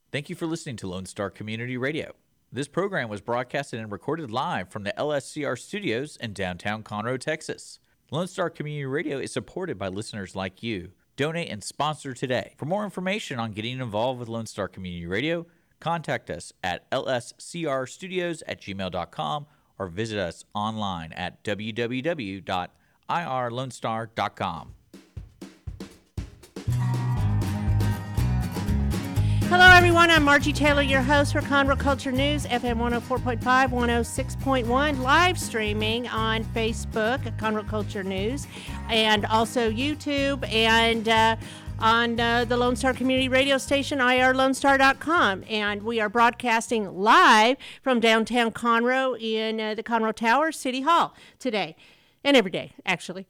Thank you for listening to Lone Star Community Radio. This program was broadcasted and recorded live from the LSCR studios in downtown Conroe, Texas. Lone Star Community Radio is supported by listeners like you. Donate and sponsor today. For more information on getting involved with Lone Star Community Radio, contact us at lscrstudios@gmail.com or visit us online at www.irlonestar.com. Hello, everyone. I'm Margie Taylor, your host for Conroe Culture News, FM 104.5, 106.1, live streaming on Facebook at Conroe Culture News, and also YouTube, and on the Lone Star Community Radio Station, irlonestar.com. And we are broadcasting live from downtown Conroe in the Conroe Tower, City Hall today. And every day, actually.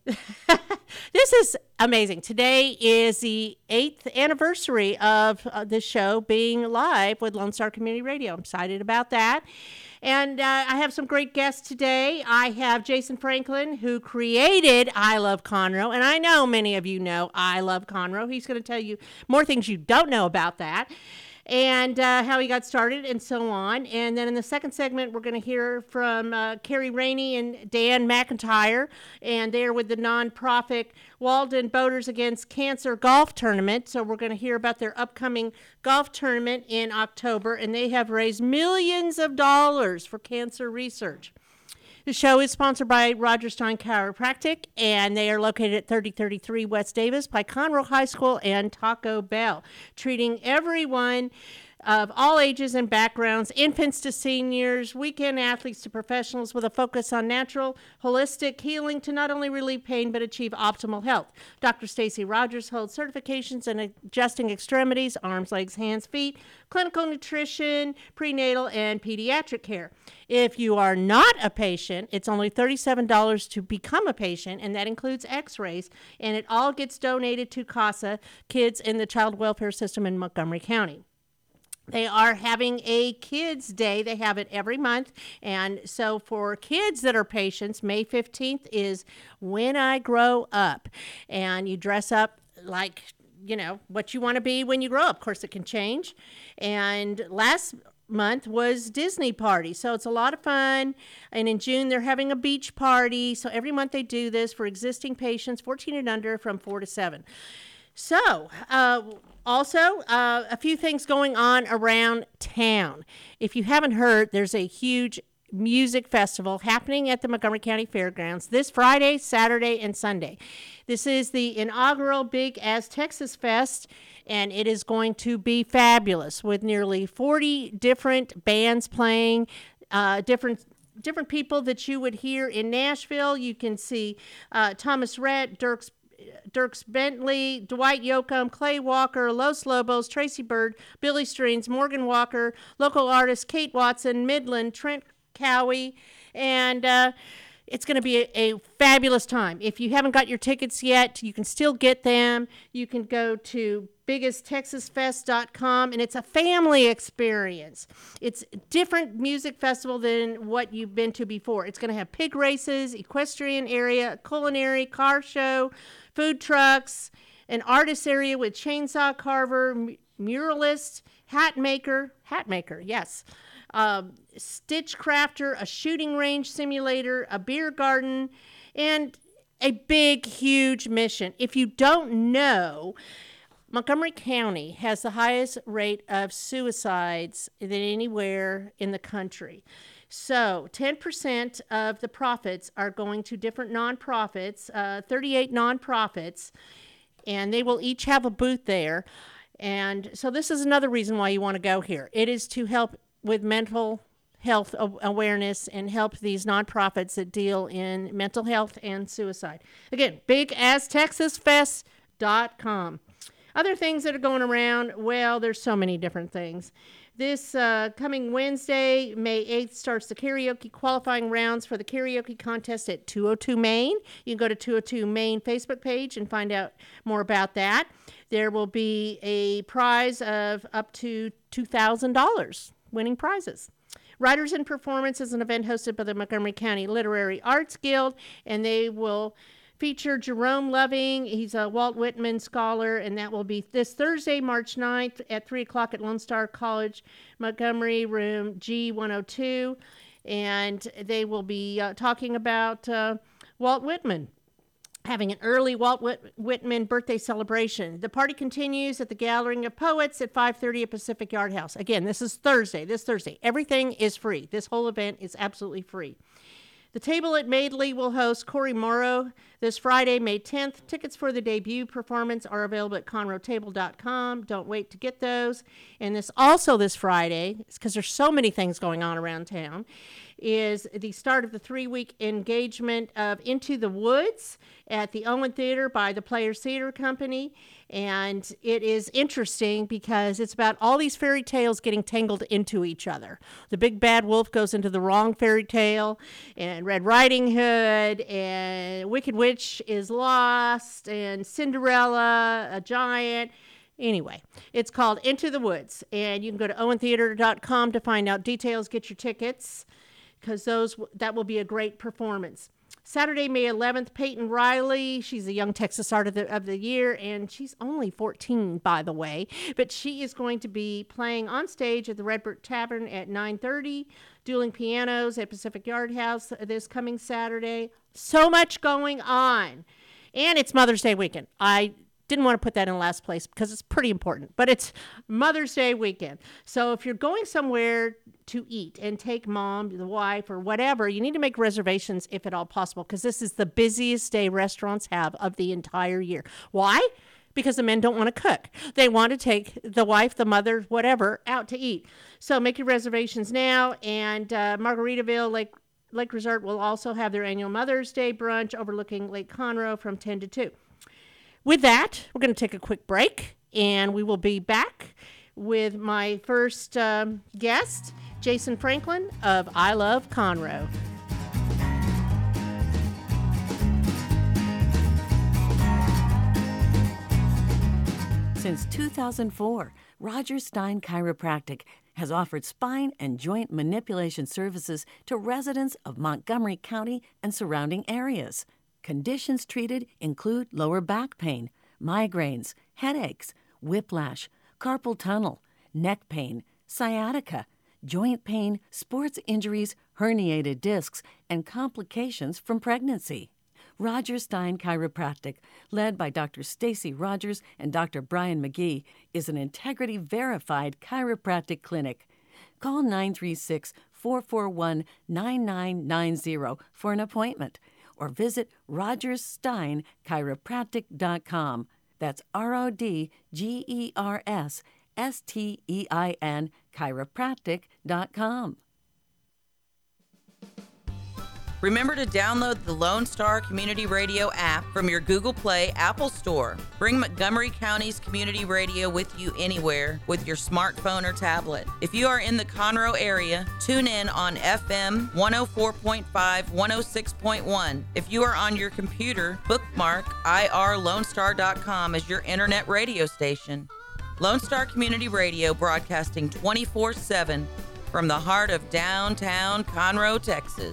This is amazing. Today is the 8th anniversary of this show being live with Lone Star Community Radio. I'm excited about that. And I have some great guests today. I have Jason Franklin, who created I Love Conroe. And I know many of you know I Love Conroe. He's going to tell you more things you don't know about that, and how he got started and so on. And then in the second segment, we're going to hear from Carrie Rainey and Dan McIntyre, and they're with the nonprofit Walden Boaters Against Cancer Golf Tournament. So we're going to hear about their upcoming golf tournament in October, and they have raised millions of dollars for cancer research. The show is sponsored by Roger Stein Chiropractic, and they are located at 3033 West Davis by Conroe High School and Taco Bell, treating everyone of all ages and backgrounds, infants to seniors, weekend athletes to professionals, with a focus on natural, holistic healing to not only relieve pain but achieve optimal health. Dr. Stacy Rogers holds certifications in adjusting extremities, arms, legs, hands, feet, clinical nutrition, prenatal, and pediatric care. If you are not a patient, it's only $37 to become a patient, and that includes x-rays, and it all gets donated to CASA, Kids in the Child Welfare System in Montgomery County. They are having a Kids Day. They have it every month. And so for kids that are patients, May 15th is When I Grow Up. And you dress up like, you know, what you want to be when you grow up. Of course, it can change. And last month was Disney Party. So it's a lot of fun. And in June, they're having a beach party. So every month they do this for existing patients, 14 and under, from 4 to 7. So, also, a few things going on around town. If you haven't heard, there's a huge music festival happening at the Montgomery County Fairgrounds this Friday, Saturday, and Sunday. This is the inaugural Big As Texas Fest, and it is going to be fabulous with nearly 40 different bands playing, different people that you would hear in Nashville. You can see Thomas Rhett, Dierks Bentley, Dwight Yoakam, Clay Walker, Los Lobos, Tracy Bird, Billy Strings, Morgan Walker, local artists Kate Watson, Midland, Trent Cowie, and it's going to be a fabulous time. If you haven't got your tickets yet, you can still get them. You can go to biggest.texasfest.com, and it's a family experience. It's a different music festival than what you've been to before. It's going to have pig races, equestrian area, culinary, car show, food trucks, an artist area with chainsaw carver, muralist, hat maker, yes, stitch crafter, a shooting range simulator, a beer garden, and a big, huge mission. If you don't know, Montgomery County has the highest rate of suicides than anywhere in the country. So 10% of the profits are going to different nonprofits, 38 nonprofits, and they will each have a booth there. And so this is another reason why you want to go here. It is to help with mental health awareness and help these nonprofits that deal in mental health and suicide. Again, bigasTexasFest.com. Other things that are going around, well, there's so many different things. This coming Wednesday, May 8th, starts the karaoke qualifying rounds for the karaoke contest at 202 Main. You can go to 202 Main Facebook page and find out more about that. There will be a prize of up to $2,000, winning prizes. Writers in Performance is an event hosted by the Montgomery County Literary Arts Guild, and they will feature Jerome Loving. He's a Walt Whitman scholar, and that will be this Thursday, March 9th at 3 o'clock at Lone Star College, Montgomery, room G102. And they will be talking about Walt Whitman, having an early Walt Whitman birthday celebration. The party continues at the Gathering of Poets at 5:30 at Pacific Yard House. Again, this is Thursday, this Thursday. Everything is free. This whole event is absolutely free. The Table at Madeley will host Cory Morrow this Friday, May 10th. Tickets for the debut performance are available at conroetable.com. Don't wait to get those. And this Friday, because there's so many things going on around town, is the start of the 3-week engagement of Into the Woods at the Owen Theater by the Players Theater Company. And it is interesting because it's about all these fairy tales getting tangled into each other. The big bad wolf goes into the wrong fairy tale, and Red Riding Hood, and Wicked Witch is lost, and Cinderella, a giant. Anyway, it's called Into the Woods, and you can go to owentheater.com to find out details, get your tickets, because that will be a great performance. Saturday, May 11th, Peyton Riley. She's a Young Texas Art of the Year, and she's only 14, by the way. But she is going to be playing on stage at the Redbird Tavern at 9:30, dueling pianos at Pacific Yard House this coming Saturday. So much going on. And it's Mother's Day weekend. I didn't want to put that in last place because it's pretty important, but it's Mother's Day weekend. So if you're going somewhere to eat and take mom, the wife, or whatever, you need to make reservations if at all possible, because this is the busiest day restaurants have of the entire year. Why? Because the men don't want to cook. They want to take the wife, the mother, whatever, out to eat. So make your reservations now. And Margaritaville Lake Resort will also have their annual Mother's Day brunch overlooking Lake Conroe from 10 to 2. With that, we're going to take a quick break, and we will be back with my first guest, Jason Franklin of I Love Conroe. Since 2004, Roger Stein Chiropractic has offered spine and joint manipulation services to residents of Montgomery County and surrounding areas. Conditions treated include lower back pain, migraines, headaches, whiplash, carpal tunnel, neck pain, sciatica, joint pain, sports injuries, herniated discs, and complications from pregnancy. Roger Stein Chiropractic, led by Dr. Stacy Rogers and Dr. Brian McGee, is an integrity-verified chiropractic clinic. Call 936-441-9990 for an appointment, or visit rogerssteinchiropractic.com. That's RODGERSSTEIN chiropractic.com. Remember to download the Lone Star Community Radio app from your Google Play Apple Store. Bring Montgomery County's community radio with you anywhere with your smartphone or tablet. If you are in the Conroe area, tune in on FM 104.5, 106.1. If you are on your computer, bookmark irlonestar.com as your internet radio station. Lone Star Community Radio, broadcasting 24/7 from the heart of downtown Conroe, Texas.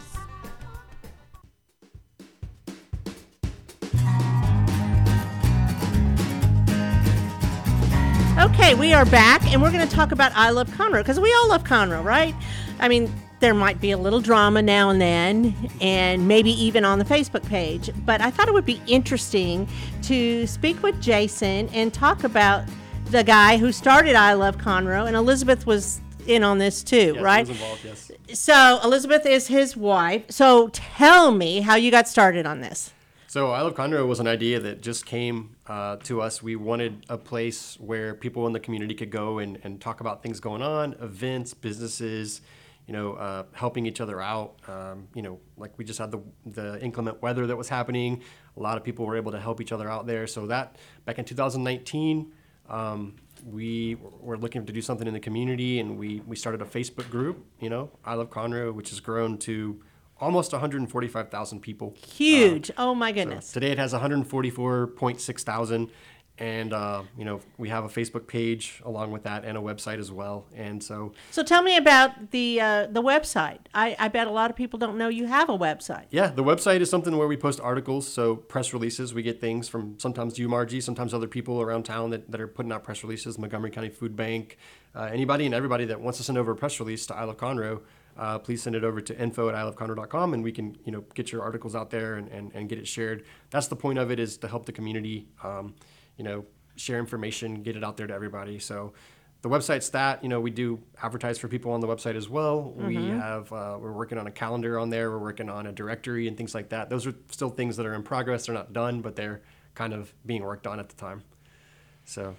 Okay, we are back, and we're going to talk about I Love Conroe, because we all love Conroe, right? I mean, there might be a little drama now and then, and maybe even on the Facebook page, but I thought it would be interesting to speak with Jason and talk about the guy who started I Love Conroe, and Elizabeth was in on this too, yes, right? She was involved, yes. So Elizabeth is his wife. So tell me how you got started on this. So I Love Conroe was an idea that just came to us. We wanted a place where people in the community could go and talk about things going on, events, businesses, helping each other out. Like we just had the inclement weather that was happening. A lot of people were able to help each other out there. So that back in 2019, we were looking to do something in the community, and we started a Facebook group, I Love Conroe, which has grown to almost 145,000 people. Huge. Oh my goodness. So today it has 144.6 thousand. And, we have a Facebook page along with that and a website as well. And so tell me about the website. I bet a lot of people don't know you have a website. yeah, the website is something where we post articles. So press releases, we get things from sometimes you, Margie, sometimes other people around town that are putting out press releases, Montgomery County Food Bank, anybody and everybody that wants to send over a press release to I Love Conroe, please send it over to info@iloveconroe.com and we can, get your articles out there and get it shared. That's the point of it, is to help the community, share information, get it out there to everybody. So the website's that, we do advertise for people on the website as well. We have, we're working on a calendar on there. We're working on a directory and things like that. Those are still things that are in progress. They're not done, but they're kind of being worked on at the time. So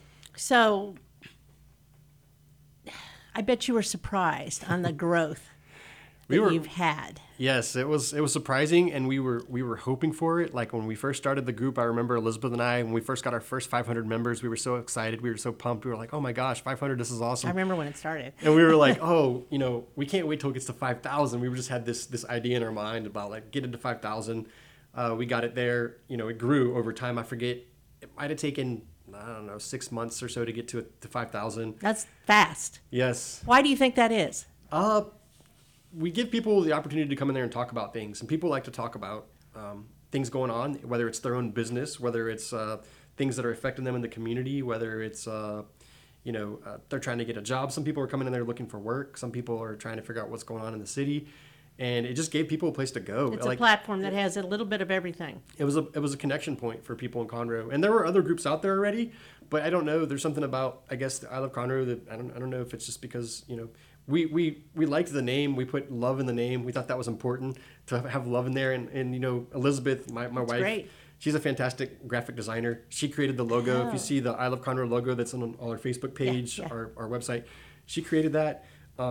I bet you were surprised on the growth that you've had. Yes, it was surprising, and we were hoping for it. Like when we first started the group, I remember Elizabeth and I, when we first got our first 500 members, we were so excited, we were so pumped. We were like, "Oh my gosh, 500! This is awesome!" I remember when it started. And we were like, "Oh, we can't wait till it gets to 5,000." We just had this idea in our mind about like getting to 5,000. We got it there. It grew over time. I forget. It might have taken, I don't know, 6 months or so to get to 5,000. That's fast. Yes. Why do you think that is? We give people the opportunity to come in there and talk about things, and people like to talk about things going on, whether it's their own business, whether it's things that are affecting them in the community, whether it's they're trying to get a job. Some people are coming in there looking for work. Some people are trying to figure out what's going on in the city, and it just gave people a place to go. It's a platform that has a little bit of everything. It was a connection point for people in Conroe, and there were other groups out there already, but I don't know. There's something about, I guess, I Love Conroe that I don't know if it's just because we liked the name. We put love in the name. We thought that was important to have love in there. And Elizabeth, my wife, great. She's a fantastic graphic designer. She created the logo. If you see the I Love Conroe logo that's on our Facebook page, our website, she created that.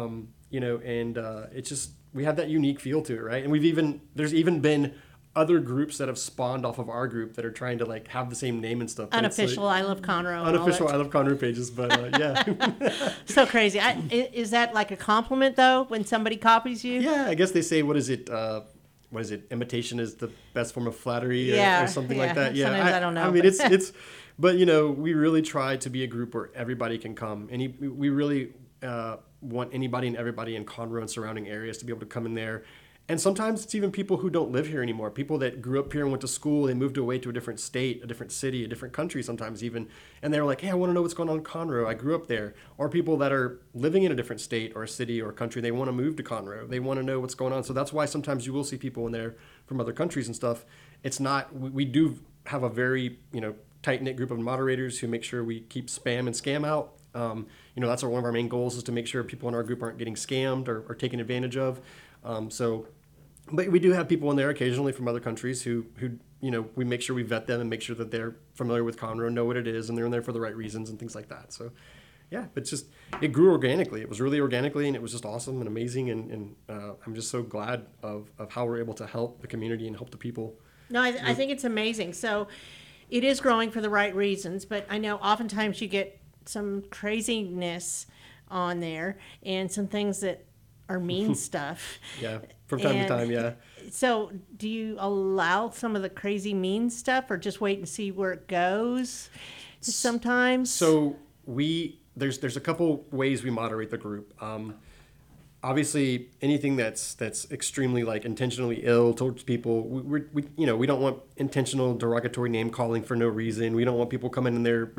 It's just, we have that unique feel to it, right? And there's even been other groups that have spawned off of our group that are trying to like have the same name and stuff. Unofficial I Love Conroe. Unofficial I Love Conroe pages, but yeah. So crazy. Is that like a compliment though when somebody copies you? Yeah, I guess they say, what is it? Imitation is the best form of flattery, or something like that. Yeah, sometimes I don't know. I mean, it's, but we really try to be a group where everybody can come, and we really want anybody and everybody in Conroe and surrounding areas to be able to come in there. And sometimes it's even people who don't live here anymore, people that grew up here and went to school, they moved away to a different state, a different city, a different country sometimes even, and they're like, "Hey, I want to know what's going on in Conroe. I grew up there." Or people that are living in a different state or a city or a country, they want to move to Conroe. They want to know what's going on. So that's why sometimes you will see people in there from other countries and stuff. It's not, we do have a very, tight-knit group of moderators who make sure we keep spam and scam out. That's one of our main goals, is to make sure people in our group aren't getting scammed or taken advantage of. But we do have people in there occasionally from other countries who we make sure we vet them and make sure that they're familiar with Conroe, know what it is, and they're in there for the right reasons and things like that. So, yeah, it grew organically. It was really organically, and it was just awesome and amazing. And I'm just so glad of how we're able to help the community and help the people. No, I think it's amazing. So it is growing for the right reasons, but I know oftentimes you get some craziness on there and some things that are mean stuff. Yeah, from time to time, yeah. So do you allow some of the crazy mean stuff, or just wait and see where it goes sometimes? So there's a couple ways we moderate the group. Obviously, anything that's extremely like intentionally ill towards people, we don't want intentional derogatory name calling for no reason. We don't want people coming in there,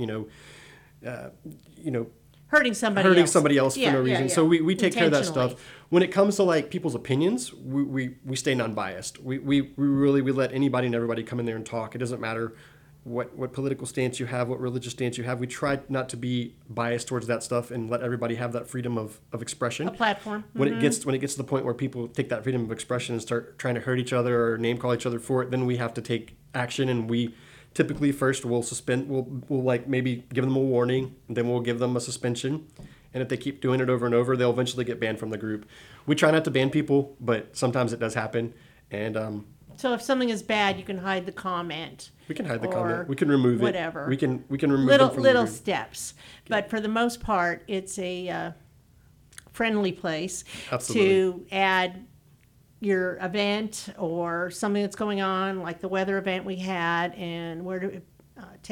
hurting somebody else for no reason. Yeah. So we take care of that stuff. When it comes to like people's opinions, we stay non-biased. We really let anybody and everybody come in there and talk. It doesn't matter what political stance you have, what religious stance you have. We try not to be biased towards that stuff and let everybody have that freedom of expression. A platform. When it gets to the point where people take that freedom of expression and start trying to hurt each other or name call each other for it, then we have to take action, and we typically first we'll suspend, we'll like maybe give them a warning, and then we'll give them a suspension. And if they keep doing it over and over, they'll eventually get banned from the group. We try not to ban people, but sometimes it does happen. And so if something is bad, you can hide the comment. We can hide the comment. We can remove whatever. it. We can remove it from little the group. Steps. But for the most part, it's a friendly place. Absolutely. To add your event or something that's going on, like the weather event we had, and where to take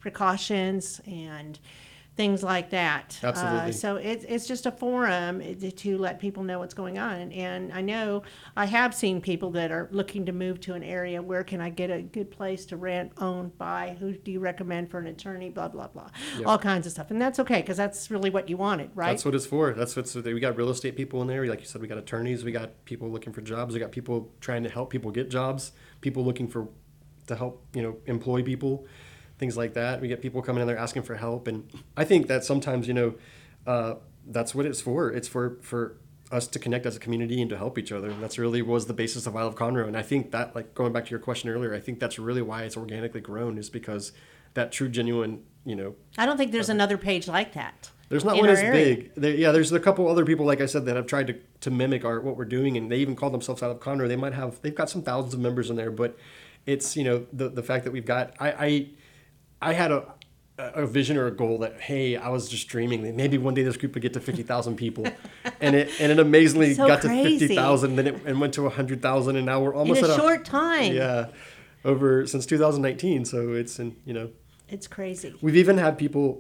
precautions and things like that. Absolutely. So it's just a forum to let people know what's going on. And I know I have seen people that are looking to move to an area. Where can I get a good place to rent, own, buy? Who do you recommend for an attorney? Blah, blah, blah. Yep. All kinds of stuff. And that's okay, because that's really what you wanted, right? That's what it's for. We got real estate people in there. Like you said, we got attorneys. We got people looking for jobs. We got people trying to help people get jobs. People looking to help, employ people. Things like that. We get people coming in there asking for help. And I think that sometimes, that's what it's for. It's for us to connect as a community and to help each other. And that's really was the basis of I Love Conroe. And I think that, like going back to your question earlier, I think that's really why it's organically grown, is because that true, genuine, I don't think there's another page like that. There's not in one our as area. big. There's a couple other people, like I said, that have tried to mimic what we're doing, and they even call themselves I Love Conroe. They've got some thousands of members in there, but it's, the fact that we've got, I had a vision or a goal that, hey, I was just dreaming that maybe one day this group would get to 50,000 people, and it amazingly So got crazy. to 50,000, then it went to 100,000, and now we're almost In at a short time. Yeah, since 2019. So it's It's crazy. we've even had people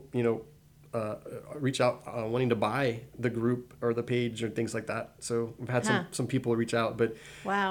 reach out wanting to buy the group or the page or things like that. So we've had some people reach out, but Wow.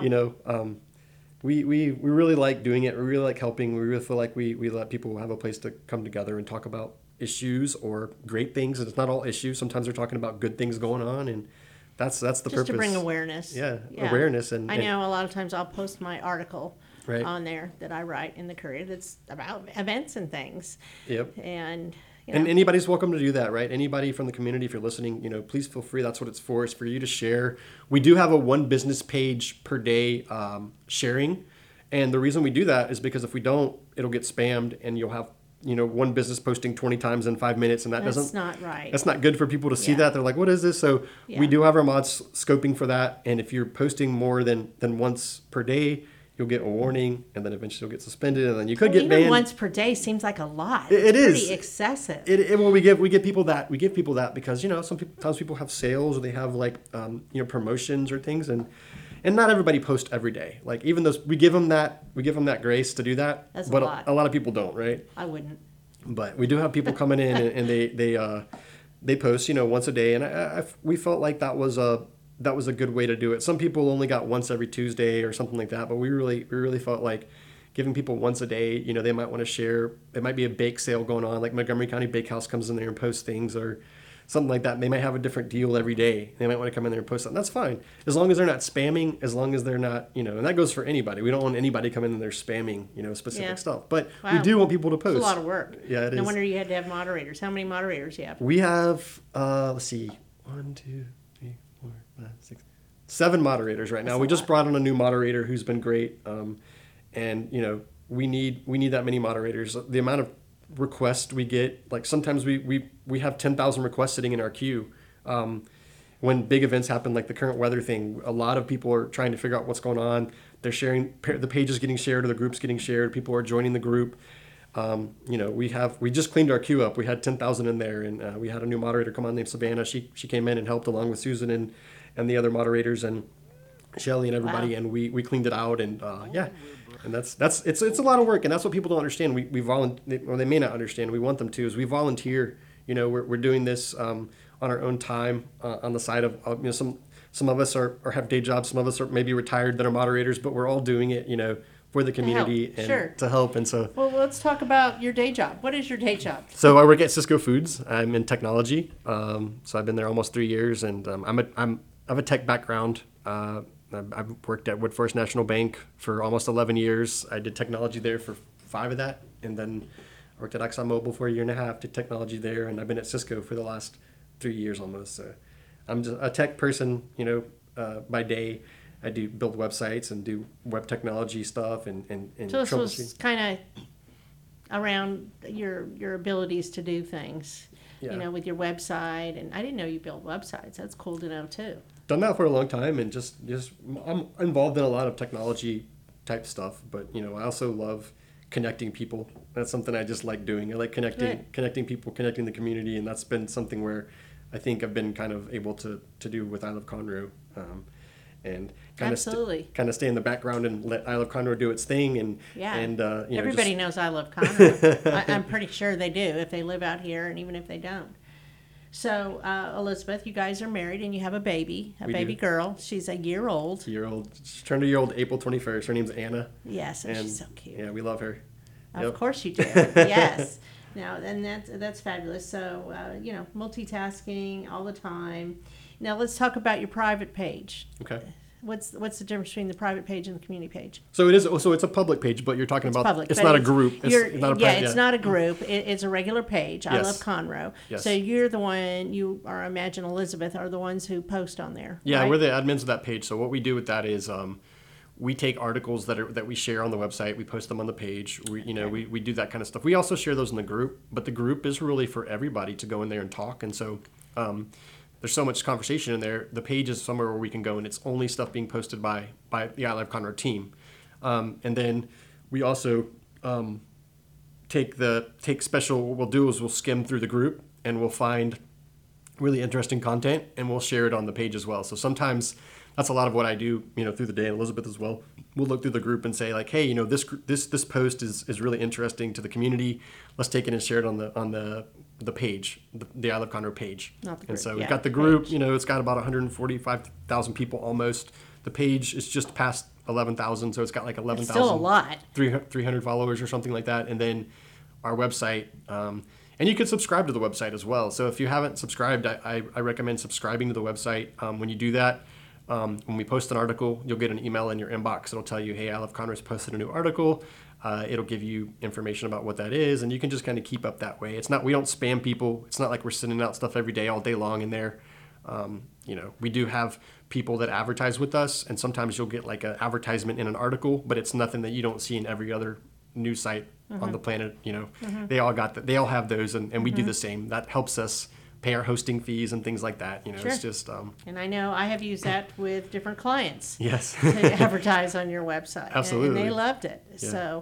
we really like doing it. We really like helping. We really feel like we let people have a place to come together and talk about issues or great things. And it's not all issues. Sometimes they're talking about good things going on, and that's the Just purpose. to bring awareness. Yeah, awareness. And I know a lot of times I'll post my article Right. on there that I write in the Courier that's about events and things. Yep. And, And anybody's welcome to do that, right? Anybody from the community, if you're listening, please feel free. That's what it's for. It's for you to share. We do have a one business page per day sharing. And the reason we do that is because if we don't, it'll get spammed and you'll have, one business posting 20 times in 5 minutes. And that's not right. That's not good for people to see Yeah. that. They're like, what is this? So Yeah. we do have our mods scoping for that. And if you're posting more than once per day, you'll get a warning, and then eventually you'll get suspended, and then you could get Even banned. once per day seems like a lot. It It's is. pretty excessive. Well, we give people that because sometimes people have sales or they have like promotions or things, and not everybody posts every day. Like even those we give them that grace to do that, That's a but lot. a lot of people don't, right? I wouldn't. But we do have people coming in and they post once a day, and we felt like that was a good way to do it. Some people only got once every Tuesday or something like that, but we really felt like giving people once a day, they might want to share. It might be a bake sale going on, like Montgomery County Bakehouse comes in there and posts things or something like that. They might have a different deal every day. They might want to come in there and post that. That's fine. As long as they're not spamming, as long as they're not, and that goes for anybody. We don't want anybody coming in there spamming, specific Yeah. stuff. But we Wow. do want people to post. It's a lot of work. Yeah, it No is. wonder you had to have moderators. How many moderators do you have? We have, let's see, 1, 2, 3, 4, 5, 6, 7 moderators right now. That's a We just lot. brought on a new moderator who's been great, and we need that many moderators. The amount of requests we get, like sometimes we have 10,000 requests sitting in our queue. When big events happen, like the current weather thing, a lot of people are trying to figure out what's going on. They're sharing, the page is getting shared or the group's getting shared. People are joining the group. We just cleaned our queue up. We had 10,000 in there, and we had a new moderator come on named Savannah. She came in and helped along with Susan and the other moderators and Shelly and everybody, Wow. and we cleaned it out, and and it's a lot of work, and that's what people don't understand. We volunteer, or they may not understand. We want them to, is we volunteer. We're doing this on our own time on the side of some of us are have day jobs, some of us are maybe retired that are moderators, but we're all doing it for the community and Sure. to help, and so. Well, let's talk about your day job. What is your day job? So I work at Cisco Foods. I'm in technology. So I've been there almost 3 years, and I have a tech background. I've worked at Woodforest National Bank for almost 11 years. I did technology there for 5 of that, and then I worked at ExxonMobil for 1.5 years, did technology there, and I've been at Cisco for the last 3 years almost. So I'm just a tech person, by day. I do build websites and do web technology stuff and So this was troubleshooting. kind of around your abilities to do things, Yeah. with your website. And I didn't know you built websites. That's cool to know too. Done that for a long time, and just I'm involved in a lot of technology type stuff, but I also love connecting people. That's something I just like doing. I like connecting people, connecting the community, and that's been something where I think I've been kind of able to do with I Love Conroe. and Absolutely. kind of stay in the background and let I Love Conroe do its thing. And Yeah. and you know, Everybody knows I Love Conroe. I'm pretty sure they do if they live out here, and even if they don't. So, Elizabeth, you guys are married and you have a baby, We baby do. girl. She's a year old. She turned a year old April 21st. Her name's Anna. Yes, and she's so cute. Yeah, we love her. Of course you do. Yes. Now, and that's fabulous. So, you know, multitasking all the time. Now, let's talk about your private page. Okay. What's the difference between the private page and the community page? So it is. So it's a public page, but you're talking about. Public, It's but not a group. It's not a private, it's not a group. It's a regular page. I Yes. Love Conroe. Yes. So you're the one. You are Imagine Elizabeth are the ones who post on there. Yeah, right? we're the admins of that page. So what we do with that is, we take articles that we share on the website. We post them on the page. We do that kind of stuff. We also share those in the group, but the group is really for everybody to go in there and talk. And so, there's so much conversation in there. The page is somewhere where we can go, and it's only stuff being posted by the I Love Conroe team. And then we also take special. What we'll do is we'll skim through the group and we'll find really interesting content, and we'll share it on the page as well. So sometimes that's a lot of what I do, through the day. And Elizabeth as well. We'll look through the group and say like, hey, this post is really interesting to the community. Let's take it and share it on the page, the I Love Conroe page. Not the And group, so yeah, we've got the group. It's got about 145,000 people almost. The page is just past 11,000, so it's got like 11,000. Still a lot. 300 followers or something like that. And then our website. And you can subscribe to the website as well. So if you haven't subscribed, I recommend subscribing to the website. When you do that, when we post an article, you'll get an email in your inbox. It'll tell you, hey, I Love Conroe's posted a new article. It'll give you information about what that is, and you can just kind of keep up that way. We don't spam people. It's not like we're sending out stuff every day, all day long in there. We do have people that advertise with us, and sometimes you'll get like an advertisement in an article, but it's nothing that you don't see in every other news site on the planet. They all got that. They all have those, and we do the same. That helps us pay our hosting fees and things like that. Sure. It's just And I know I have used that with different clients. yes. To advertise on your website. Absolutely. And they loved it. Yeah.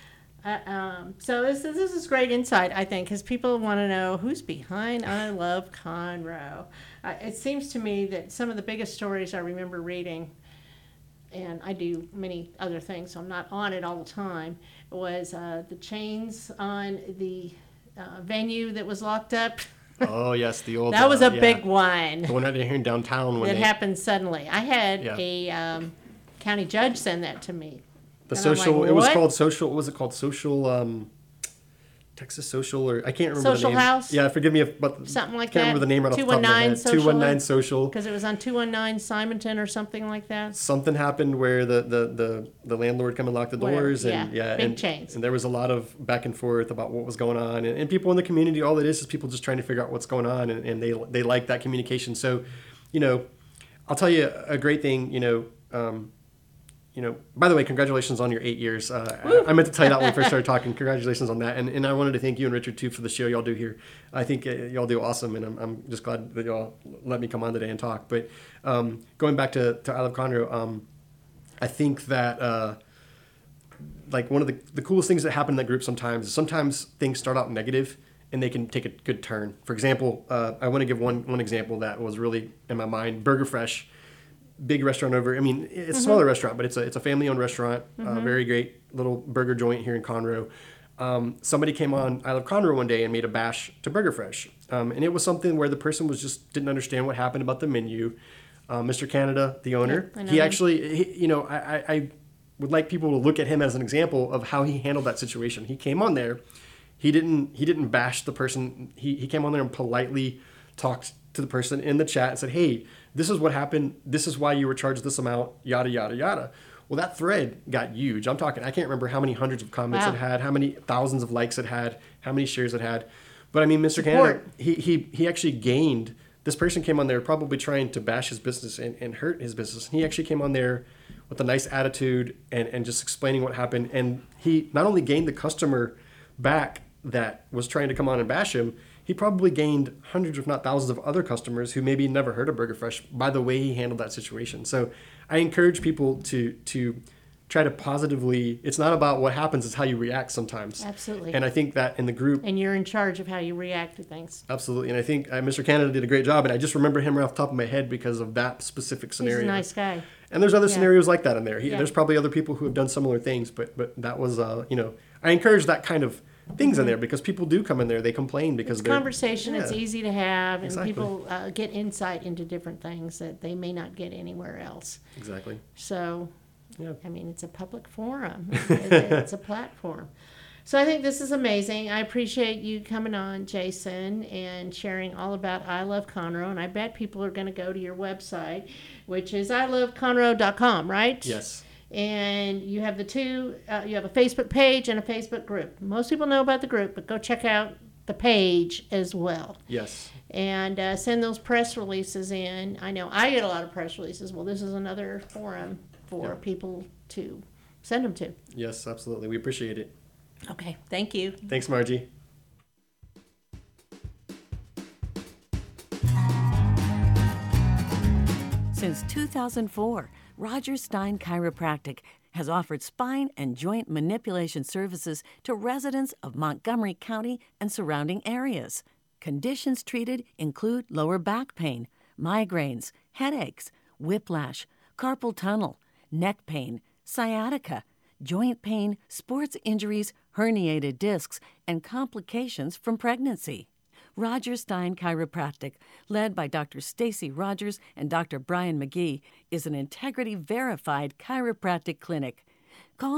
So this is great insight, I think, because people want to know who's behind I Love Conroe. It seems to me that some of the biggest stories I remember reading, and I do many other things, so I'm not on it all the time, was the chains on the venue that was locked up. Oh yes, the old. That was a yeah. big one. The one right here in downtown when That happened suddenly. I had Yeah. a county judge send that to me. the and I'm social. like, it was what? called social. What was it called? Social. Texas Social, or I can't remember Social the name. House? Yeah, forgive me if, but Something like can't that. remember the name right off the top of my 219 head. Social 219 House? Social. Because it was on 219 Simonton or something like that. Something happened where the landlord come and locked the Whatever, doors, and yeah, big and, chains. and there was a lot of back and forth about what was going on, and people in the community. All it is people just trying to figure out what's going on, and they like that communication. So, I'll tell you a great thing. By the way, congratulations on your 8 years. I meant to tell you that when we first started talking. Congratulations on that. And I wanted to thank you and Richard, too, for the show y'all do here. I think y'all do awesome, and I'm just glad that y'all let me come on today and talk. But going back to I Love Conroe, I think that like one of the coolest things that happen in that group sometimes things start out negative, and they can take a good turn. For example, I want to give one example that was really in my mind. Burger Fresh. Big restaurant over. I mean, it's a smaller restaurant, but it's a family-owned restaurant. Very great little burger joint here in Conroe. Somebody came on I Love Conroe one day and made a bash to Burger Fresh, and it was something where the person didn't understand what happened about the menu. Mr. Canada, the owner, I know he him. actually, I would like people to look at him as an example of how he handled that situation. He came on there, he didn't bash the person. He came on there and politely talked to the person in the chat and said, hey, this is what happened. This is why you were charged this amount, yada, yada, yada. Well, that thread got huge. I can't remember how many hundreds of comments Wow. it had, how many thousands of likes it had, how many shares it had. But I mean, Mr. Support. Canada, he actually gained, this person came on there probably trying to bash his business and hurt his business. And he actually came on there with a nice attitude and just explaining what happened. And he not only gained the customer back that was trying to come on and bash him, he probably gained hundreds, if not thousands, of other customers who maybe never heard of Burger Fresh by the way he handled that situation. So I encourage people to try to positively, it's not about what happens, it's how you react sometimes. Absolutely. And I think that in the group, And you're in charge of how you react to things. absolutely. And I think Mr. Canada did a great job. And I just remember him right off the top of my head because of that specific scenario. He's a nice guy. And there's other Yeah. scenarios like that in there. Yeah. There's probably other people who have done similar things, but that was, I encourage that kind of things in there because people do come in there, they complain because It's conversation. It's Yeah. easy to have, and Exactly. people get insight into different things that they may not get anywhere else. Exactly. So, Yeah. I mean, it's a public forum. It's a platform. So I think this is amazing. I appreciate you coming on, Jason, and sharing all about I Love Conroe. And I bet people are going to go to your website, which is iloveconroe.com, right? Yes. And you have you have a Facebook page and a Facebook group. Most people know about the group, but go check out the page as well. Yes. And send those press releases in. I know I get a lot of press releases. Well, this is another forum for people to send them to. Yes, absolutely. We appreciate it. Okay, thank you. Thanks, Margie. Since 2004, Roger Stein Chiropractic has offered spine and joint manipulation services to residents of Montgomery County and surrounding areas. Conditions treated include lower back pain, migraines, headaches, whiplash, carpal tunnel, neck pain, sciatica, joint pain, sports injuries, herniated discs, and complications from pregnancy. Roger Stein Chiropractic, led by Dr. Stacy Rogers and Dr. Brian McGee, is an integrity-verified chiropractic clinic. Call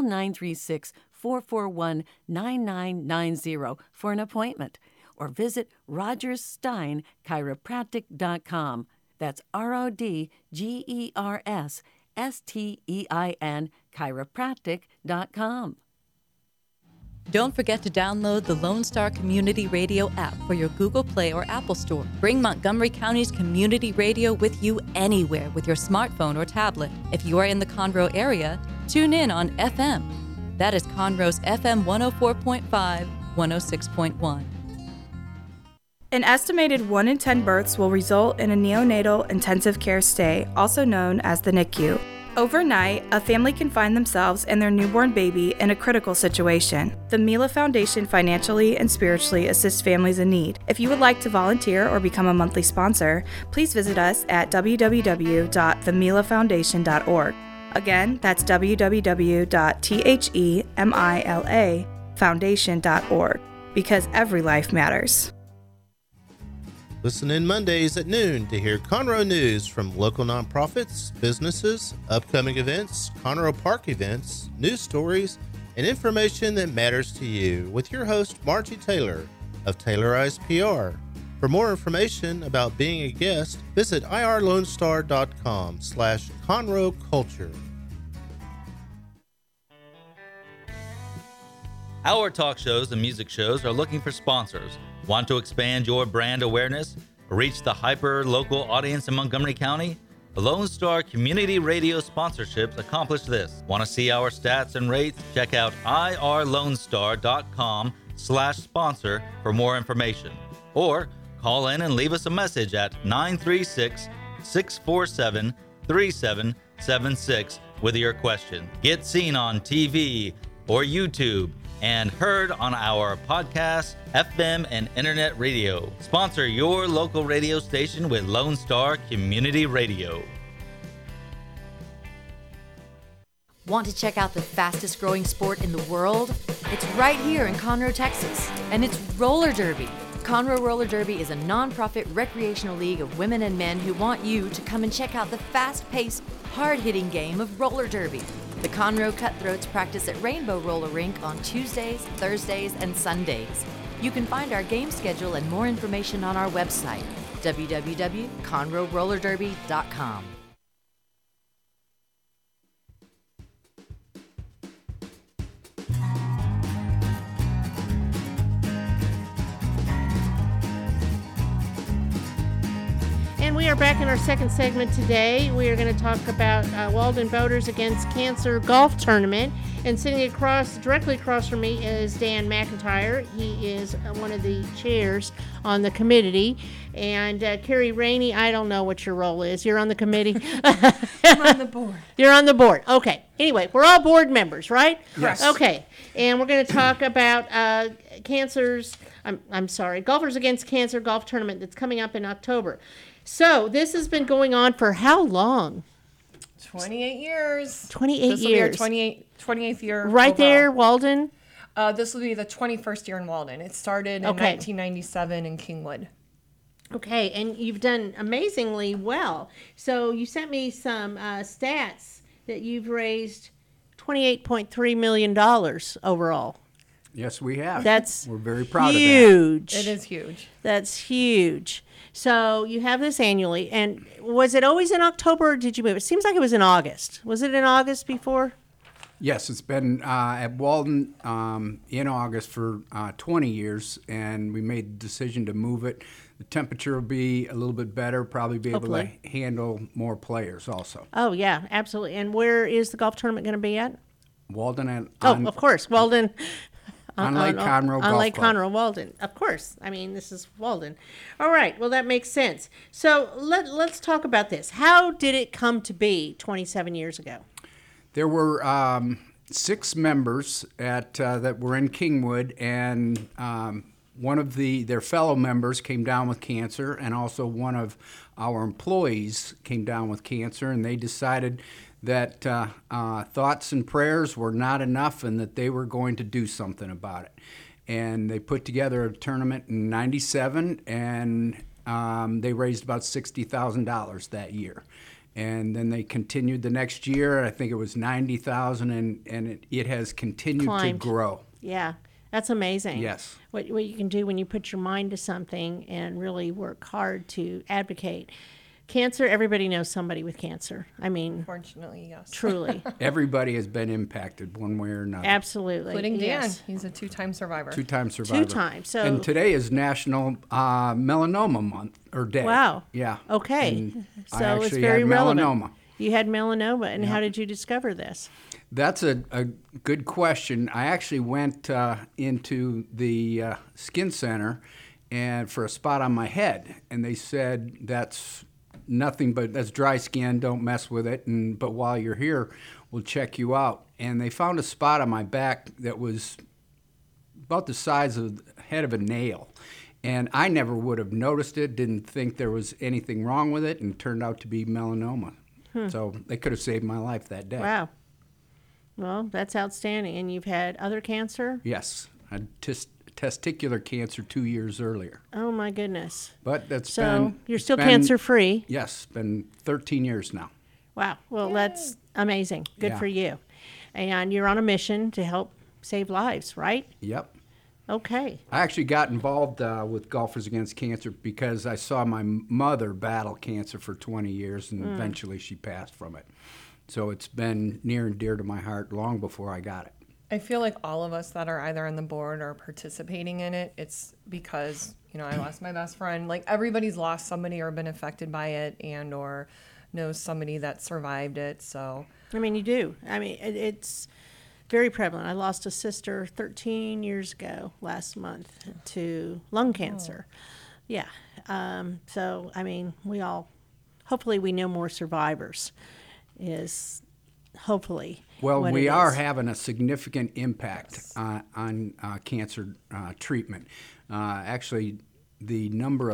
936-441-9990 for an appointment or visit rogerssteinchiropractic.com. That's RODGERSSTEIN chiropractic.com. Don't forget to download the Lone Star Community Radio app for your Google Play or Apple Store. Bring Montgomery County's community radio with you anywhere with your smartphone or tablet. If you are in the Conroe area, tune in on FM. That is Conroe's FM 104.5, 106.1. An estimated 1 in 10 births will result in a neonatal intensive care stay, also known as the NICU. Overnight, a family can find themselves and their newborn baby in a critical situation. The Mila Foundation financially and spiritually assists families in need. If you would like to volunteer or become a monthly sponsor, please visit us at www.themilafoundation.org. Again, that's www.themilafoundation.org, because every life matters. Listen in Mondays at noon to hear Conroe news from local nonprofits, businesses, upcoming events, Conroe Park events, news stories, and information that matters to you with your host, Margie Taylor of Taylorized PR. For more information about being a guest, visit irlonestar.com/Conroe Culture. Our talk shows and music shows are looking for sponsors. Want to expand your brand awareness? Reach the hyper-local audience in Montgomery County? The Lone Star Community Radio sponsorships accomplish this. Want to see our stats and rates? Check out irlonestar.com/sponsor for more information. Or call in and leave us a message at 936-647-3776 with your question. Get seen on TV or YouTube and heard on our podcast, FM, and internet radio. Sponsor your local radio station with Lone Star Community Radio. Want to check out the fastest growing sport in the world? It's right here in Conroe, Texas, and it's roller derby. Conroe Roller Derby is a non-profit recreational league of women and men who want you to come and check out the fast-paced, hard-hitting game of roller derby. The Conroe Cutthroats practice at Rainbow Roller Rink on Tuesdays, Thursdays, and Sundays. You can find our game schedule and more information on our website, www.conroerollerderby.com. we are back in our second segment today. We are going to talk about Walden Boaters Against Cancer Golf Tournament. And sitting directly across from me is Dan McIntyre. He is one of the chairs on the committee. And Carrie Rainey, I don't know what your role is. You're on the committee? I'm on the board. You're on the board. Okay. Anyway, we're all board members, right? Yes. Okay. And we're going to talk about Golfers Against Cancer Golf Tournament that's coming up in October. So this has been going on for how long? 28 years. 28 this will years. Be our 28th year. Right overall. there, Walden? This will be the 21st year in Walden. It started in 1997 in Kingwood. Okay, and you've done amazingly well. So you sent me some stats that you've raised $28.3 million overall. Yes, we have. We're very proud huge. Of that. It is huge. That's huge. So you have this annually. And was it always in October or did you move? It seems like it was in August. Was it in August before? Yes, it's been at Walden in August for 20 years, and we made the decision to move it. The temperature will be a little bit better, probably be able to handle more players also. Oh, yeah, absolutely. And where is the golf tournament going to be at? Walden. Of course, Walden. On Lake Conroe Golf On Lake Club. Conroe, Walden. Of course. I mean, this is Walden. All right. Well, that makes sense. So let's talk about this. How did it come to be 27 years ago? There were 6 members that were in Kingwood, and one of their fellow members came down with cancer, and also one of our employees came down with cancer, and they decided that thoughts and prayers were not enough and that they were going to do something about it. And they put together a tournament in 97, and they raised about $60,000 that year. And then they continued the next year. I think it was $90,000, and it has continued to grow. Yeah, that's amazing. Yes. What you can do when you put your mind to something and really work hard to advocate. Cancer, everybody knows somebody with cancer. I mean, fortunately, yes. Truly. Everybody has been impacted one way or another. Absolutely. Including Dan. Yes. He's a 2-time survivor. 2-time survivor. 2 times. So. And today is National Melanoma Month, or Day. Wow. Yeah. Okay. And so I actually it's very had relevant. melanoma. You had melanoma, and how did you discover this? That's a good question. I actually went into the skin center and for a spot on my head, and they said that's nothing but that's dry skin, don't mess with it, but while you're here, we'll check you out. And they found a spot on my back that was about the size of the head of a nail. And I never would have noticed it, didn't think there was anything wrong with it, and it turned out to be melanoma. So they could have saved my life that day. Wow. Well, that's outstanding. And you've had other cancer? Yes. I had testicular cancer 2 years earlier. Oh, my goodness. But that's so you're still cancer-free? Yes, been 13 years now. Wow. Well, that's amazing. Good for you. And you're on a mission to help save lives, right? Yep. Okay. I actually got involved with Golfers Against Cancer because I saw my mother battle cancer for 20 years, and eventually she passed from it. So it's been near and dear to my heart long before I got it. I feel like all of us that are either on the board or participating in it, it's because, I lost my best friend. Like, everybody's lost somebody or been affected by it and or knows somebody that survived it, so. I mean, you do. I mean, it's very prevalent. I lost a sister 13 years ago last month to lung cancer. Yeah. So, I mean, hopefully we know more survivors is hopefully. Well, we are having a significant impact on cancer treatment. Actually, the number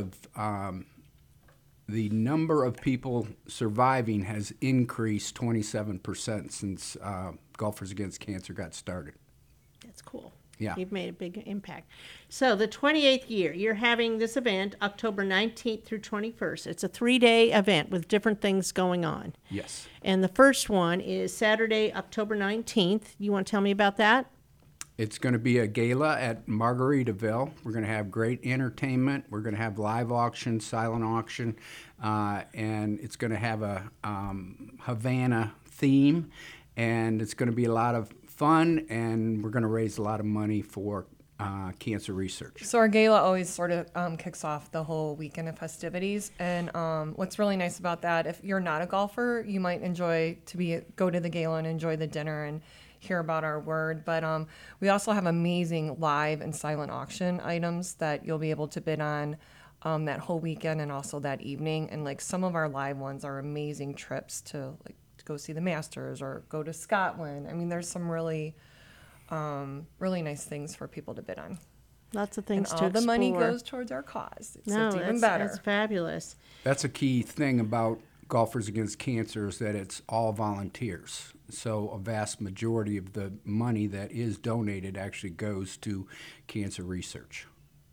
of people surviving has increased 27% since Golfers Against Cancer got started. That's cool. Yeah. You've made a big impact. So the 28th year, you're having this event October 19th through 21st. It's a 3-day event with different things going on. Yes. And the first one is Saturday, October 19th. You want to tell me about that? It's going to be a gala at Margaritaville. We're going to have great entertainment. We're going to have live auction, silent auction, and it's going to have a Havana theme, and it's going to be a lot of fun, and we're going to raise a lot of money for cancer research. So our gala always sort of kicks off the whole weekend of festivities, and what's really nice about that, if you're not a golfer, you might enjoy go to the gala and enjoy the dinner and hear about our word. But we also have amazing live and silent auction items that you'll be able to bid on that whole weekend and also that evening. And like some of our live ones are amazing trips to go see the Masters or go to Scotland. I mean, there's some really nice things for people to bid on. Lots of things and to all the money explore. goes towards our cause. No, It's even better. That's fabulous. That's a key thing about Golfers Against Cancer is that it's all volunteers. So a vast majority of the money that is donated actually goes to cancer research.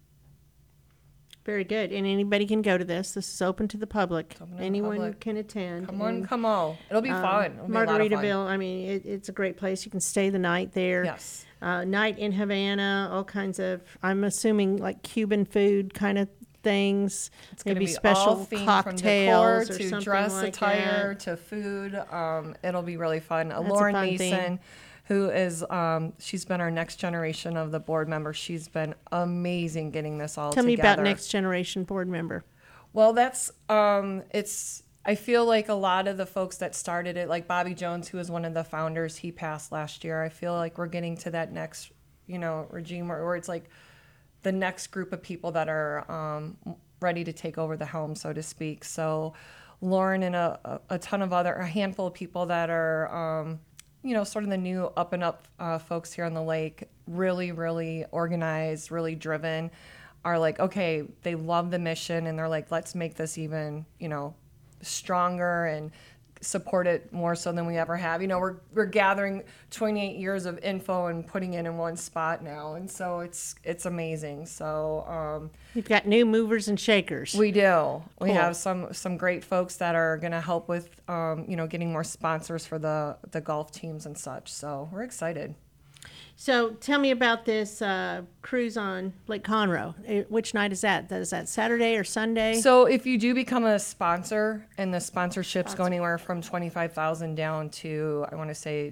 Very good. And anybody can go to this. This is open to the public. Anyone public. can attend. Come on, And, come on. It'll be fun. It'll be a lot of fun. Margaritaville, I mean, it's a great place. You can stay the night there. Yes. Night in Havana, all kinds of, I'm assuming, like Cuban food kind of things. It's going to maybe be special all themed from decor cocktails or to something dress like attire that. to food. It'll be really fun. That's a Lauren fun Mason, theme. who is, she's been our next generation of the board member. She's been amazing getting this all Tell together. me about next generation board member. Well, that's, I feel like a lot of the folks that started it, like Bobby Jones, who was one of the founders, he passed last year. I feel like we're getting to that next, regime where it's like the next group of people that are ready to take over the helm, so to speak. So Lauren and a handful of people that are, sort of the new up and up folks here on the lake, really, really organized, really driven, are like, okay, they love the mission and they're like, let's make this even, stronger and support it more so than we ever have. We're gathering 28 years of info and putting it in one spot now, and so it's amazing. So You've got new movers and shakers. we do. We Cool. have some great folks that are going to help with getting more sponsors for the golf teams and such. So we're excited. So tell me about this cruise on Lake Conroe. Which night is that? Is that Saturday or Sunday? So if you do become a sponsor, and the sponsorships go anywhere from $25,000 down to, I want to say,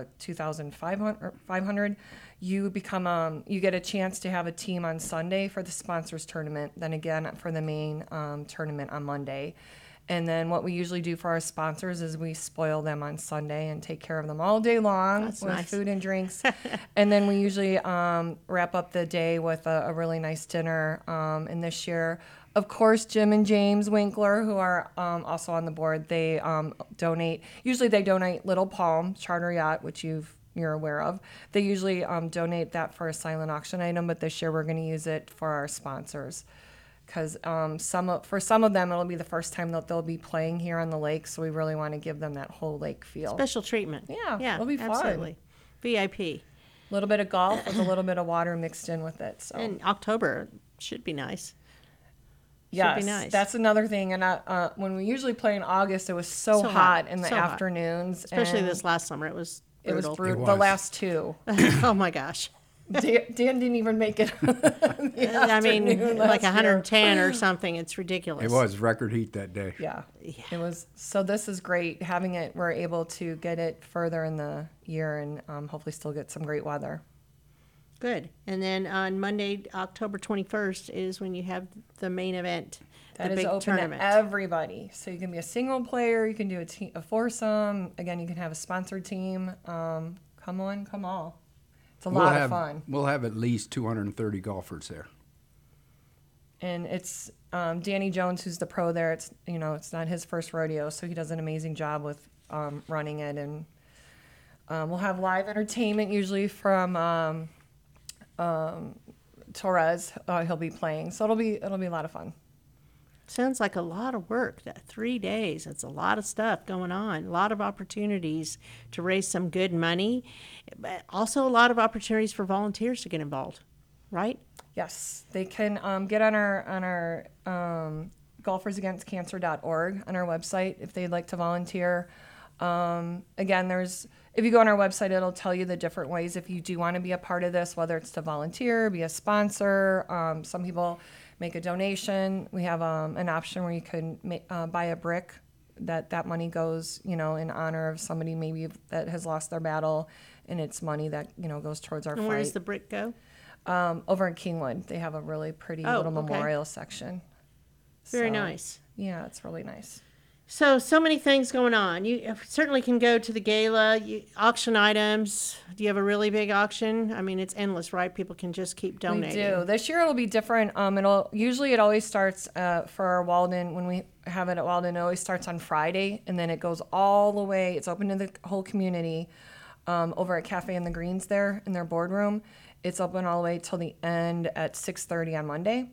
$2,500, you become you get a chance to have a team on Sunday for the sponsors tournament. Then again for the main tournament on Monday. And then what we usually do for our sponsors is we spoil them on Sunday and take care of them all day long with nice. food and drinks. And then we usually wrap up the day with a really nice dinner. And this year, of course, Jim and James Winkler, who are also on the board, they donate. Usually they donate Little Palm Charter Yacht, which you're aware of. They usually donate that for a silent auction item, but this year we're going to use it for our sponsors. Because for some of them, it'll be the first time that they'll be playing here on the lake, so we really want to give them that whole lake feel. Special treatment. Yeah, it'll be fun. Absolutely. VIP. A little bit of golf with a little bit of water mixed in with it. So. And October should be nice. Yes, be nice. That's another thing. And when we usually play in August, it was so hot in the so hot. afternoons. Especially and this last summer. It was It was brutal. brutal. The last two. Oh, my gosh. Dan didn't even make it. I mean, like 110 or something. It's ridiculous. It was record heat that day. Yeah, it was. So this is great. Having it, we're able to get it further in the year and hopefully still get some great weather. Good. And then on Monday, October 21st, is when you have the main event, That the is big open tournament. to everybody. So you can be a single player. You can do a foursome. Again, you can have a sponsored team. Come on, come all. It's a lot of fun. We'll have at least 230 golfers there. And it's Danny Jones, who's the pro there. It's it's not his first rodeo, so he does an amazing job with running it. And we'll have live entertainment usually from Torres. He'll be playing, so it'll be a lot of fun. Sounds like a lot of work. That 3 days. It's a lot of stuff going on. A lot of opportunities to raise some good money, but also a lot of opportunities for volunteers to get involved, right? Yes, they can get on our golfersagainstcancer.org on our website if they'd like to volunteer. Again, if you go on our website, it'll tell you the different ways if you do want to be a part of this, whether it's to volunteer, be a sponsor. Some people make a donation. We have an option where you can buy a brick. That money goes, in honor of somebody maybe that has lost their battle, and it's money that goes towards our And fight. where does the brick go? Over in Kingwood, they have a really pretty little memorial section. Very nice. Yeah, it's really nice. So many things going on. You certainly can go to the gala, auction items. Do you have a really big auction? I mean, it's endless, right? People can just keep donating. We do. This year it'll be different. It always starts for Walden, when we have it at Walden, it always starts on Friday, and then it goes all the way. It's open to the whole community over at Cafe in the Greens there in their boardroom. It's open all the way till the end at 6:30 on Monday.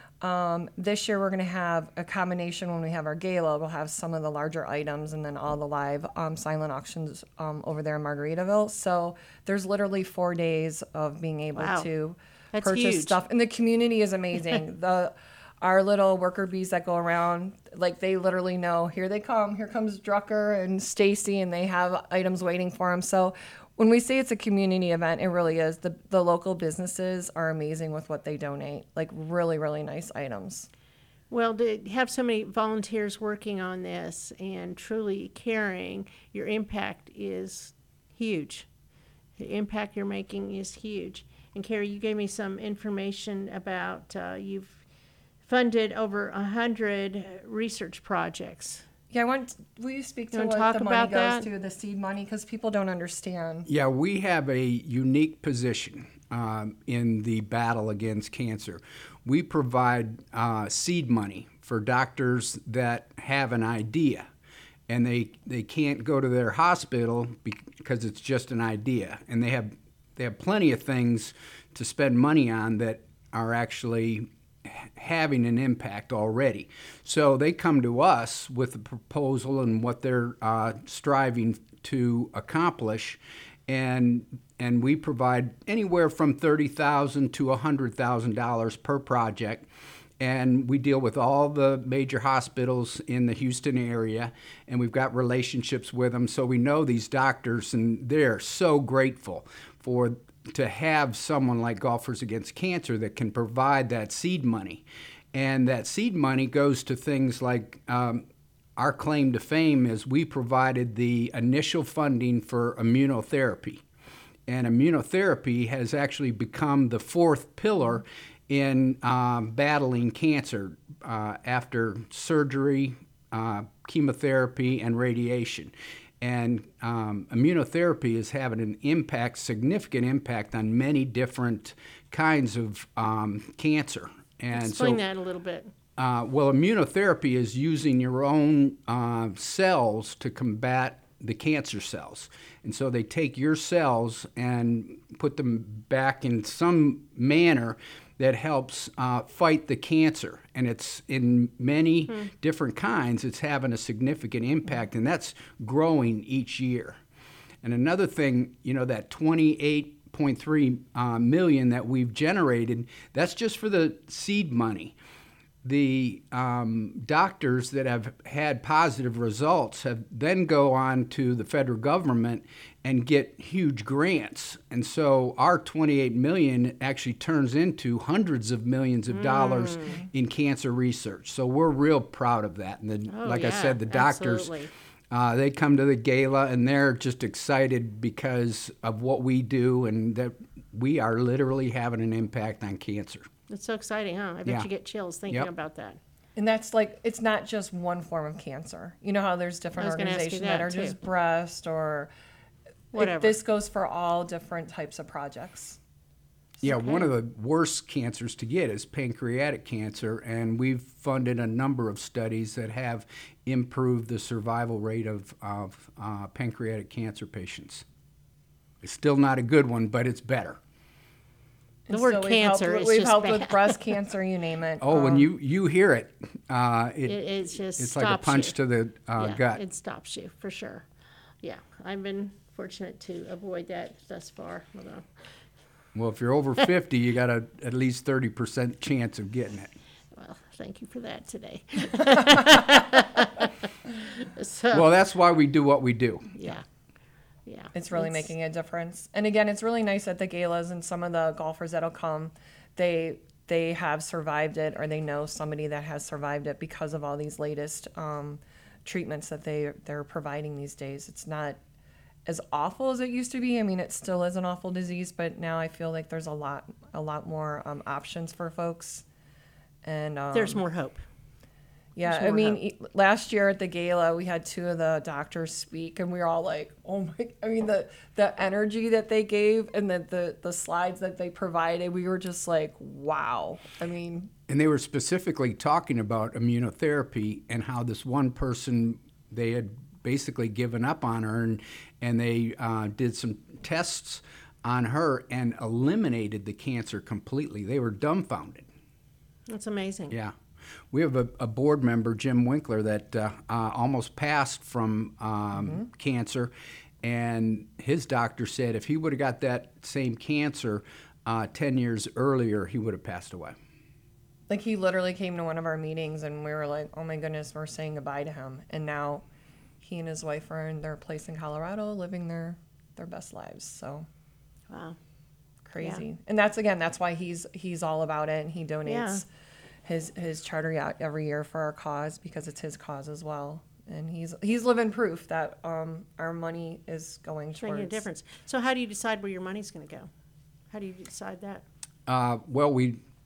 This year we're going to have a combination. When we have our gala, we'll have some of the larger items and then all the live silent auctions over there in Margaritaville. So there's literally 4 days of being able to purchase huge. stuff. And the community is amazing. Our little worker bees that go around, like, they literally know, here they come. Here comes Drucker and Stacy, and they have items waiting for them. So when we say it's a community event, it really is. The local businesses are amazing with what they donate, like really, really nice items. Well, to have so many volunteers working on this and truly caring, your impact is huge. The impact you're making is huge. And Carrie, you gave me some information about you've funded over 100 research projects. Yeah, will you speak to You wanna what talk the money about goes that? to, the seed money? Because people don't understand. Yeah, we have a unique position in the battle against cancer. We provide seed money for doctors that have an idea, and they can't go to their hospital because it's just an idea, and they have plenty of things to spend money on that are actually having an impact already. So they come to us with a proposal and what they're striving to accomplish, and we provide anywhere from $30,000 to $100,000 per project. And we deal with all the major hospitals in the Houston area, and we've got relationships with them, so we know these doctors, and they're so grateful to have someone like Golfers Against Cancer that can provide that seed money. And that seed money goes to things like our claim to fame is we provided the initial funding for immunotherapy. And immunotherapy has actually become the fourth pillar in battling cancer after surgery, chemotherapy, and radiation. And immunotherapy is having an impact, significant impact on many different kinds of cancer. And Explain that a little bit. Well, immunotherapy is using your own cells to combat the cancer cells. And so they take your cells and put them back in some manner that helps fight the cancer. And it's in many different kinds, it's having a significant impact, and that's growing each year. And another thing, that 28.3 million that we've generated, that's just for the seed money. The doctors that have had positive results have then go on to the federal government and get huge grants. And so our 28 million actually turns into hundreds of millions of dollars in cancer research. So we're real proud of that. And I said, the doctors, they come to the gala and they're just excited because of what we do and that we are literally having an impact on cancer. It's so exciting, huh? I bet you get chills thinking about that. And that's it's not just one form of cancer. You know how there's different organizations that are just breast or whatever. This goes for all different types of projects. Yeah, one of the worst cancers to get is pancreatic cancer, and we've funded a number of studies that have improved the survival rate of pancreatic cancer patients. It's still not a good one, but it's better. The word cancer is just we've helped bad. with breast cancer, you name it. Oh, when you hear it, it's like a punch to the gut. It stops you for sure. Yeah, I've been fortunate to avoid that thus far. Well, if you're over 50, you got at least 30% chance of getting it. Well, thank you for that today. Well, that's why we do what we do. Yeah. It's really making a difference. And again, it's really nice at the galas and some of the golfers that'll come, they have survived it, or they know somebody that has survived it because of all these latest treatments that they're providing these days. It's not as awful as it used to be. I mean, it still is an awful disease, but now I feel like there's a lot more options for folks, and There's more hope. Yeah, There's I more mean, last year at the gala, we had 2 of the doctors speak, and we were all like, "Oh my!" I mean, the energy that they gave and the slides that they provided, we were just like, "Wow!" I mean, And they were specifically talking about immunotherapy and how this one person, they had basically given up on her, and they did some tests on her and eliminated the cancer completely. They were dumbfounded. That's amazing. Yeah. We have a board member, Jim Winkler, that almost passed from cancer, and his doctor said if he would have got that same cancer 10 years earlier, he would have passed away. like he literally came to one of our meetings, and we were like, "Oh my goodness, we're saying goodbye to him." And now, he and his wife are in their place in Colorado, living their best lives. So, wow, crazy. Yeah. And that's why he's all about it, and he donates his charter yacht every year for our cause, because it's his cause as well. And he's living proof that our money is going It's making a towards difference. So how do you decide where your money's going to go? How do you decide that? Well,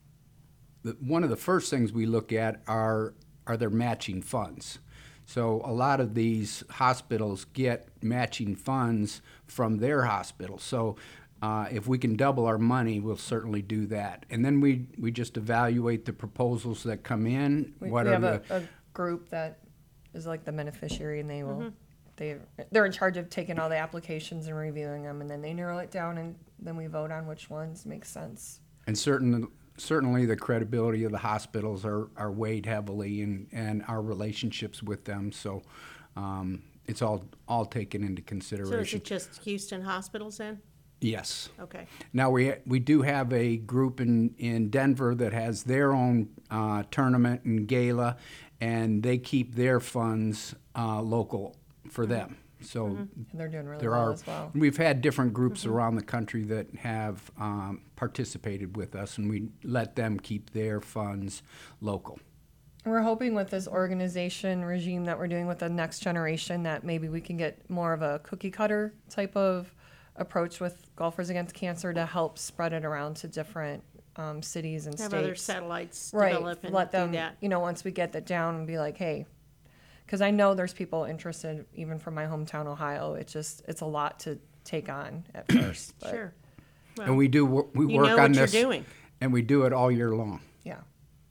one of the first things we look at are their matching funds. So a lot of these hospitals get matching funds from their hospitals. So if we can double our money, we'll certainly do that. And then we just evaluate the proposals that come in. We have a group that is like the beneficiary, and they will they're in charge of taking all the applications and reviewing them, and then they narrow it down, and then we vote on which ones make sense. And certainly the credibility of the hospitals are weighed heavily, and our relationships with them. So it's all taken into consideration. So is it just Houston hospitals then? Yes. Okay. Now we do have a group in Denver that has their own tournament and gala, and they keep their funds local for them. So And they're doing really well as well. We've had different groups around the country that have participated with us, and we let them keep their funds local. We're hoping with this organization regime that we're doing with the next generation that maybe we can get more of a cookie cutter type of approach with Golfers Against Cancer to help spread it around to different cities and Have states. other satellites Right. develop and Let do them, that. once we get that down and be like, hey, because I know there's people interested even from my hometown, Ohio. It's a lot to take on at first. But Sure. Well, And we work you know on what this, you're doing. and we do it all year long. Yeah.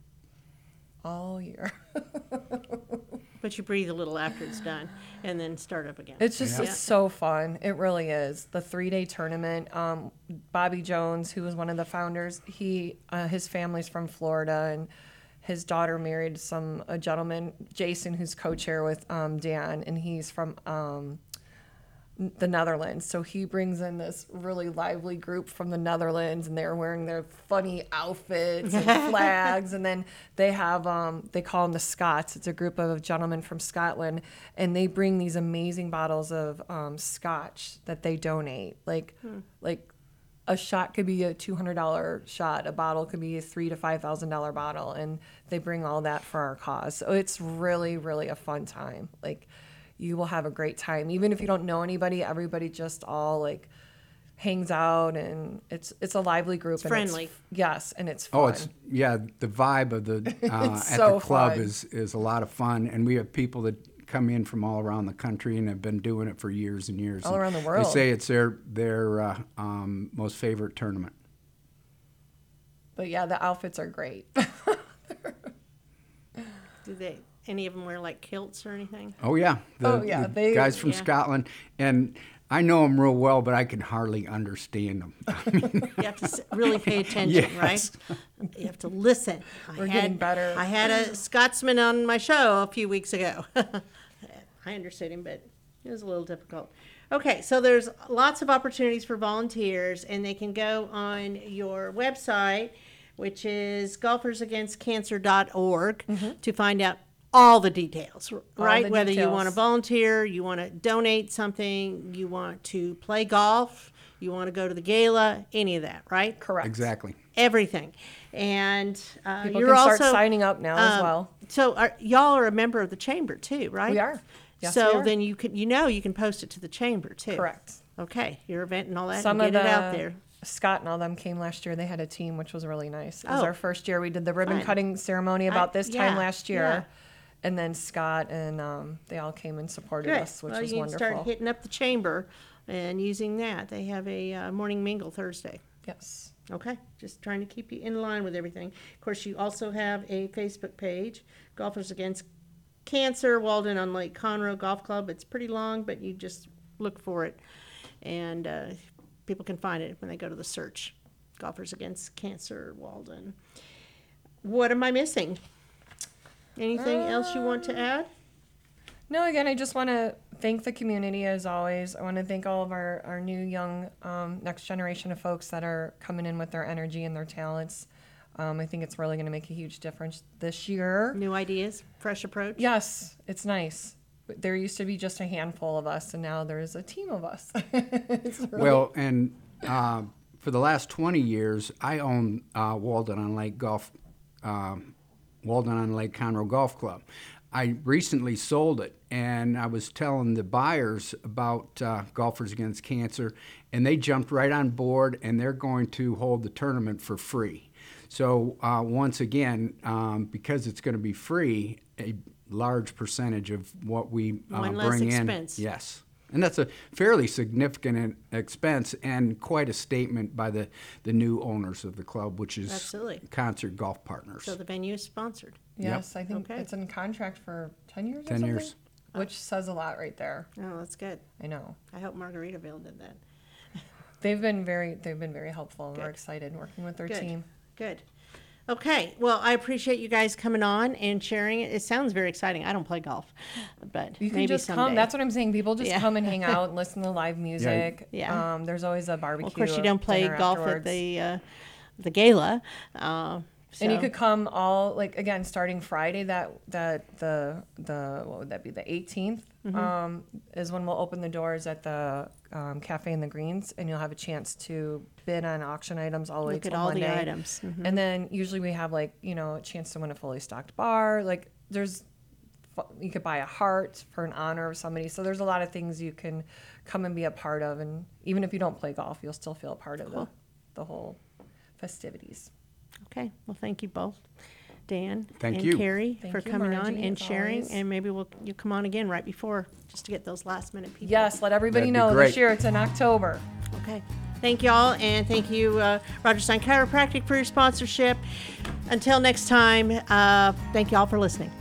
All year. But you breathe a little after it's done, and then start up again. It's just it's so fun. It really is. The 3-day tournament. Bobby Jones, who was one of the founders, his family's from Florida, and his daughter married a gentleman, Jason, who's co-chair with Dan, and he's from the Netherlands. So he brings in this really lively group from the Netherlands, and they're wearing their funny outfits and flags. And then they have, they call them the Scots. It's a group of gentlemen from Scotland, and they bring these amazing bottles of scotch that they donate. Like a shot could be a $200 shot. A bottle could be a $3,000 to $5,000 bottle, and they bring all that for our cause. So it's really, really a fun time. Like, you will have a great time. Even if you don't know anybody, everybody just all hangs out, and it's a lively group. It's friendly. Yes, and it's fun. Oh, the vibe of the at so the club fun. is a lot of fun, and we have people that come in from all around the country and have been doing it for years and years. All And around the world. They say it's their most favorite tournament. But yeah, the outfits are great. Do any of them wear like kilts or anything? Oh yeah, the guys from Scotland, and I know them real well, but I can hardly understand them. You have to really pay attention, Yes. right? You have to listen. We're getting better. I had a Scotsman on my show a few weeks ago. I understood him, but it was a little difficult. Okay, so there's lots of opportunities for volunteers, and they can go on your website, which is golfersagainstcancer.org, to find out all the details, right? the Whether you details. want to volunteer, you want to donate something, you want to play golf, you want to go to the gala, any of that, right? Correct. Exactly. Everything. And People you're can also start signing up now as well. So y'all are a member of the chamber too, right? We are. Yes, so we are. then you can post it to the chamber too. Correct. Okay, your event and all that. Some and of get it out there. Scott and all them came last year. They had a team, which was really nice. It was Oh. our first year. We did the ribbon Fun. cutting ceremony about this time yeah, last year. yeah. And then Scott and they all came and supported Good. us, which well, was you can wonderful. start hitting up the chamber and using that. They have a morning mingle Thursday. Yes. Okay, just trying to keep you in line with everything. Of course, you also have a Facebook page, Golfers Against Cancer, Walden on Lake Conroe Golf Club. It's pretty long, but you just look for it, and people can find it when they go to the search. Golfers Against Cancer, Walden. What am I missing? Anything else you want to add? No, again, I just want to thank the community as always. I want to thank all of our new young next generation of folks that are coming in with their energy and their talents. I think it's really going to make a huge difference this year. New ideas, fresh approach? Yes, it's nice. There used to be just a handful of us, and now there's a team of us. It's really- Well, and for the last 20 years, I own Walden on Lake Conroe Golf Club. I recently sold it, and I was telling the buyers about Golfers Against Cancer, and they jumped right on board, and they're going to hold the tournament for free. So once again, because it's going to be free, a large percentage of what we One less bring in, expense. yes. And that's a fairly significant expense and quite a statement by the new owners of the club, which is Absolutely. Concert Golf Partners. So the venue is sponsored. Yes, I think Okay. it's in contract for 10 years or 10 something. years. Which says a lot right there. Oh, that's good. I know. I hope Margaritaville did that. They've been very helpful, and we're Good. excited working with their Good. team. Good. Okay. Well, I appreciate you guys coming on and sharing it. It sounds very exciting. I don't play golf, but You can maybe just someday. come. That's what I'm saying. People just Yeah. come and hang out and listen to live music. Yeah. There's always a barbecue. Well, of course, you don't play dinner golf afterwards. at the gala. And you so- could come all again starting Friday. The what would that be? The 18th Mm-hmm. is when we'll open the doors at the Cafe in the Greens, and you'll have a chance to bid on auction items all the way Look till at all the Monday. items. Mhm. And then usually we have a chance to win a fully stocked bar. You could buy a heart for an honor of somebody. So there's a lot of things you can come and be a part of, and even if you don't play golf, you'll still feel a part of the whole festivities. Okay. Well, thank you both, Dan Thank and you. Carrie, Thank for you, coming on Margie, and as sharing. always. And maybe you'll come on again right before, just to get those last minute people. Yes, let everybody That'd be know great. this year it's in October. Okay. Thank you all, and thank you, Roger Stein Chiropractic, for your sponsorship. Until next time, thank you all for listening.